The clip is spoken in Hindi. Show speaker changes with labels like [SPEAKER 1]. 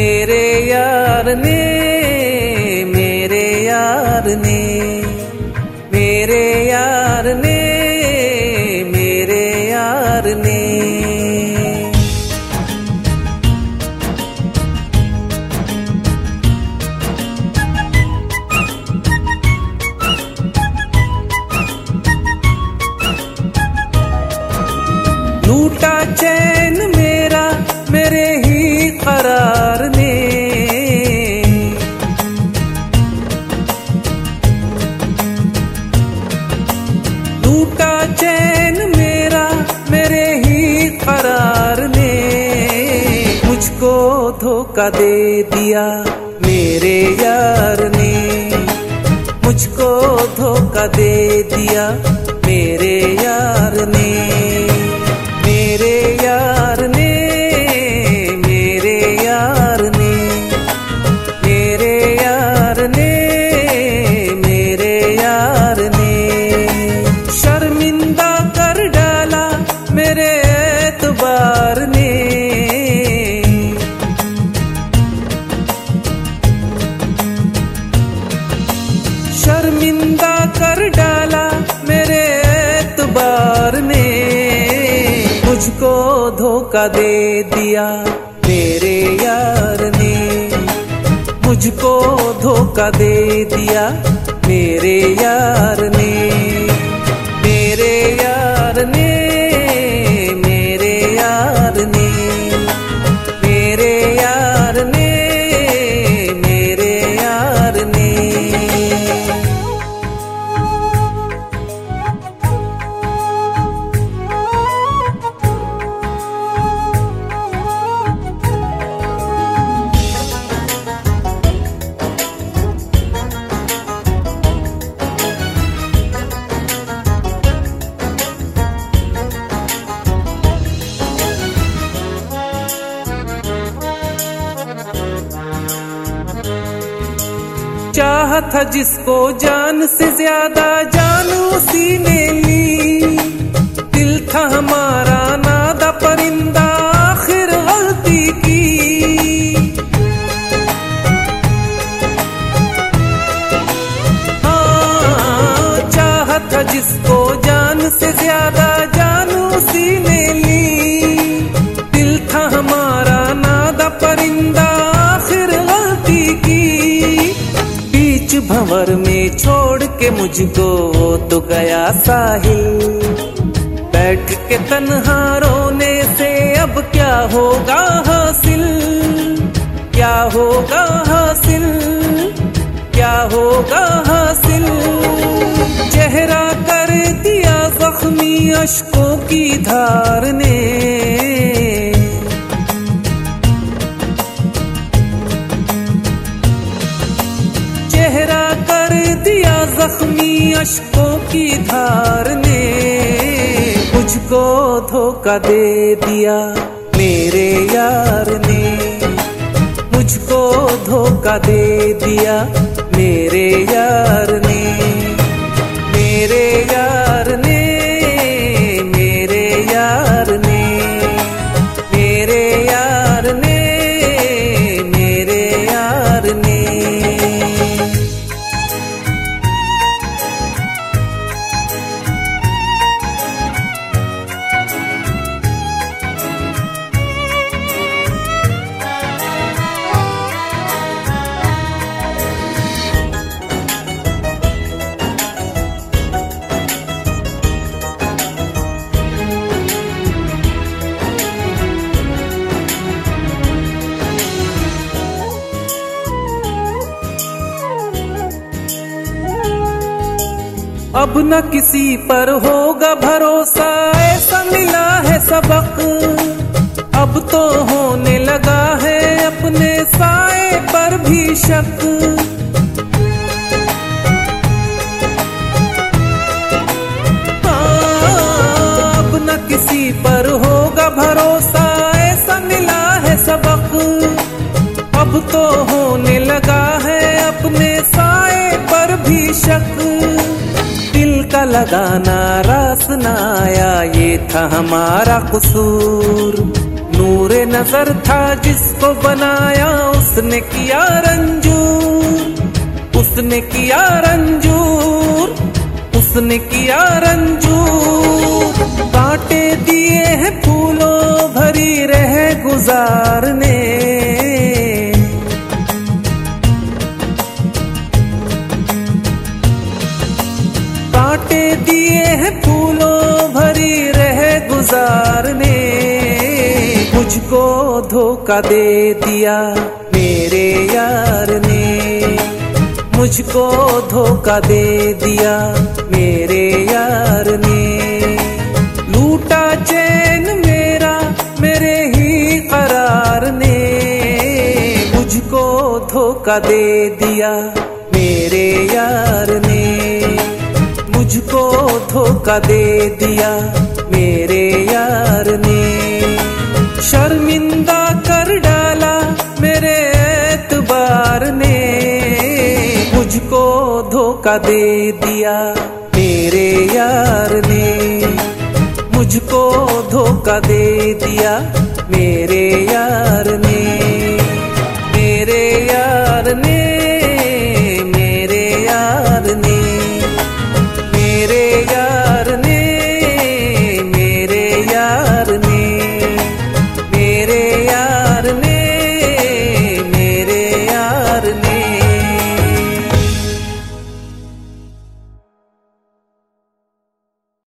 [SPEAKER 1] मेरे यार ने, मेरे यार ने, मेरे यार ने, मेरे यार ने। लूटा चैन मेरा मेरे ही करार ने, लूटा चैन मेरा मेरे ही करार ने। मुझको धोखा दे दिया मेरे यार ने, मुझको धोखा दे दिया मेरे यार ने। मेरे यार ने, मेरे यार ने, मेरे यार ने, मेरे यार ने। शर्मिंदा कर डाला मेरे एतबार ने, शर्मिंदा कर डाला मेरे एतबार ने। मुझको धोखा दे दिया मेरे यार ने, मुझको धोखा दे दिया मेरे यार ने। मेरे यार ने, मेरे यार ने, मेरे यार ने, मेरे यार ने। चाहा था जिसको जान से ज्यादा जान उसी ने ली। दिल था हमारा नादा परिंदा आखिर गलती की। हाँ, चाहा था जिसको जान से ज्यादा जान उसी ने ली। दिल था हमारा नादा परिंदा आखिर गलती की। भंवर में छोड़ के मुझको वो तो गया साहिल। बैठ के तन्हा रोने से अब क्या होगा हासिल, क्या होगा हासिल, क्या होगा हासिल। चेहरा कर दिया जख्मी अश्कों की धार ने, चेहरा कर दिया जख्मी अश्कों की धार ने। मुझको धोखा दे दिया मेरे यार ने, मुझको धोखा दे दिया मेरे यार ने। मेरे यार ने, मेरे यार ने, मेरे यार ने, मेरे यार ने। अब न किसी पर होगा भरोसा ऐसा मिला है सबक। अब तो होने लगा है अपने साए पर भी शक। अब न किसी पर होगा भरोसा ऐसा मिला है सबक। अब तो होने लगा है अपने साए पर भी शक। दिल का लगाना रास न आया ये था हमारा कसूर। नूरे नजर था जिसको बनाया उसने किया रंजूर, उसने किया रंजूर, उसने किया रंजूर। कांटे दिए हैं फूलों भरी रह गुजारने, कांटे दिए हैं फूलों भरी रह गुजारने। मुझको धोखा दे दिया मेरे यार ने, मुझको धोखा दे दिया मेरे यार ने। लूटा चैन मेरा मेरे ही करार ने, मुझको धोखा दे दिया मेरे यार ने, मुझको धोखा दे दिया मेरे यार ने। शर्मिंदा कर डाला मेरे एतबार ने, मुझको धोखा दे दिया मेरे यार ने, मुझको धोखा दे दिया मेरे यार ने।